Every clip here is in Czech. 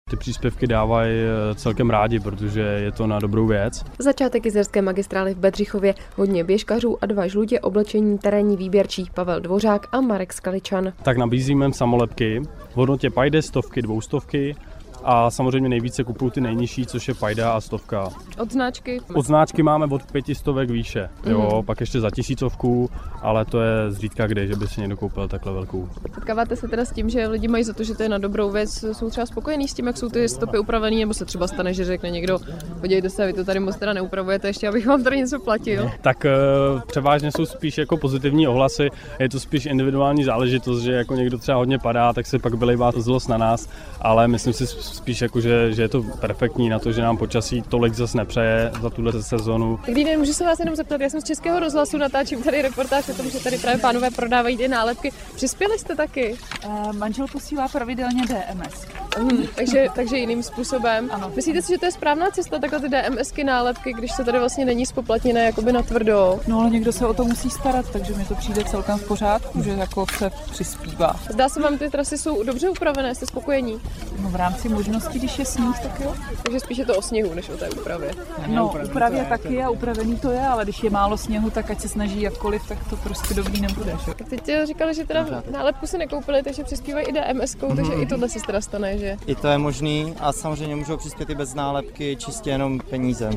Ty příspěvky dávají celkem rádi, protože je to na dobrou věc. Začátek jizerské magistrály v Bedřichově, hodně běžkařů a 2 žlutě oblečení terénní výběrčí Pavel Dvořák a Marek Skaličan. Tak nabízíme samolepky v hodnotě pajde, 100, 200 a samozřejmě nejvíce kupují ty nejnižší, což je pajda a 100. Od značky? Od značky máme od 500 výše, jo, pak ještě za 1000, ale to je zřídka kdy, že by si někdo koupil takhle velkou. Setkáváte se teda s tím, že lidi mají za to, že to je na dobrou věc, jsou třeba spokojení s tím, jak jsou ty stopy upravený, nebo se třeba stane, že řekne někdo, podívejte se, vy to tady moc teda neupravujete, ještě abych vám tady něco platil? Tak převážně jsou spíš jako pozitivní ohlasy, je to spíš individuální záležitost, že jako někdo třeba hodně padá, tak se pak vylejvá zlost na nás, ale myslím si spíš jako, že je to perfektní na to, že nám počasí tolik zase nepřeje za tuhle sezonu. Dobrý den, můžu se vás jenom zeptat, já jsem z Českého rozhlasu, natáčím tady reportáž o tom, že tady právě pánové prodávají ty nálepky. Přispěli jste taky? Manžel posílá pravidelně DMS. Takže jiným způsobem. Ano. Myslíte si, že to je správná cesta, takhle ty DMSky nálepky, když se tady vlastně není spoplatněné jakoby na tvrdo? No ale někdo se o to musí starat, takže mi to přijde celkem v pořádku, že jako se přispívá. Zdá se vám, ty trasy jsou dobře upravené, jste spokojení? No v rámci možností, když je sníh, tak jo. Takže spíš je to o sněhu, než o té úpravě. No, úpravě taky a upravený to je, ale když je málo sněhu, tak ať se snaží jakkoliv, tak to prostě dobrý nebude. Že? Tak teď říkali, že teda nálepku se nekoupili, takže přispívají i DMSkou, takže i tohle se teda stane, že? I to je možný a samozřejmě můžou přispět i bez nálepky, čistě jenom peníze.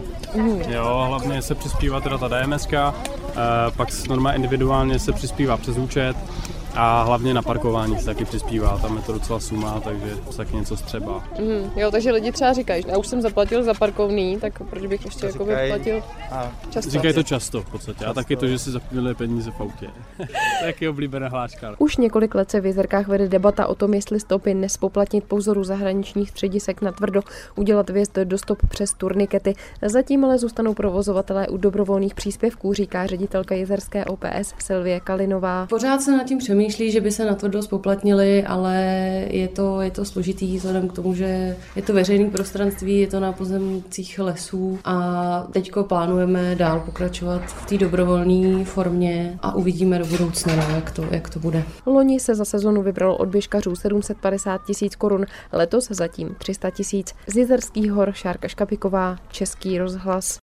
Jo, hlavně se přispívá teda ta DMSka, pak normálně individuálně se přispívá přes účet a hlavně na parkování se taky přispívá, tam je to docela suma, takže taky něco střeba. Jo, takže lidi třeba říkají, já už jsem zaplatil za parkovný, tak proč bych ještě jakoby platil často? Říkají to často v podstatě a taky to, že si zapomněli peníze v autě. To je taky oblíbená hláška. Už několik let se v Jizerkách vede debata o tom, jestli stopy nespoplatnit po vzoru zahraničních středisek na tvrdo, udělat vjezd do stop přes turnikety. Zatím ale zůstanou provozovatelé u dobrovolných příspěvků, říká ředitelka jizerské OPS Silvie Kalinová. Pořád se nad tím přemýšlí, že by se na tvrdo spoplatnili, ale je to složitý vzhledem k tomu, že je to veřejné prostranství, je to na pozemcích lesů a teďko plánujeme dál pokračovat v té dobrovolné formě a uvidíme do budoucna, jak to bude. Loni se za sezonu vybralo od běžkařů 750 000 korun, letos zatím 300 000. Z Jizerských hor Šárka Škapiková, Český rozhlas.